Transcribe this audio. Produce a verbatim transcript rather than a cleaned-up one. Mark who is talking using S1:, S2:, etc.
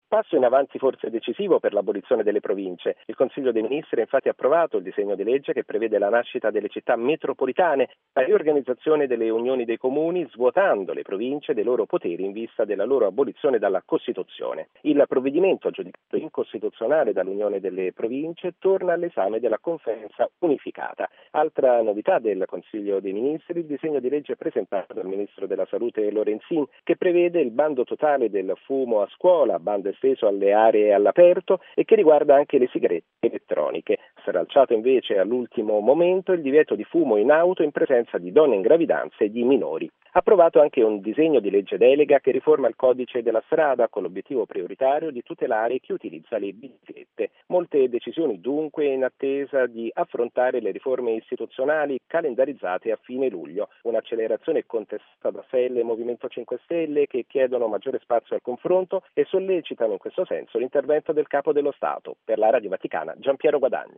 S1: Passo in avanti forse decisivo per l'abolizione delle province. Il Consiglio dei Ministri ha infatti approvato il disegno di legge che prevede la nascita delle città metropolitane, la riorganizzazione delle unioni dei comuni, svuotando le province dei loro poteri in vista della loro abolizione dalla Costituzione. Il provvedimento, giudicato incostituzionale dall'Unione delle Province, torna all'esame della Conferenza unificata. Altra novità del Consiglio dei Ministri, il disegno di legge presentato dal Ministro della Salute Lorenzin, che prevede il bando totale del fumo a scuola, bando esteso alle aree all'aperto e che riguarda anche le sigarette elettroniche. Stralciato invece all'ultimo momento il divieto di fumo in auto in presenza di donne in gravidanza e di minori. Approvato anche un disegno di legge delega che riforma il codice della strada con l'obiettivo prioritario di tutelare chi utilizza le biciclette. Molte decisioni dunque in attesa di affrontare le riforme istituzionali calendarizzate a fine luglio. Un'accelerazione contestata da S E L e Movimento cinque Stelle che chiedono maggiore spazio al confronto e sollecitano in questo senso l'intervento del Capo dello Stato. Per la Radio Vaticana, Giampiero Guadagni.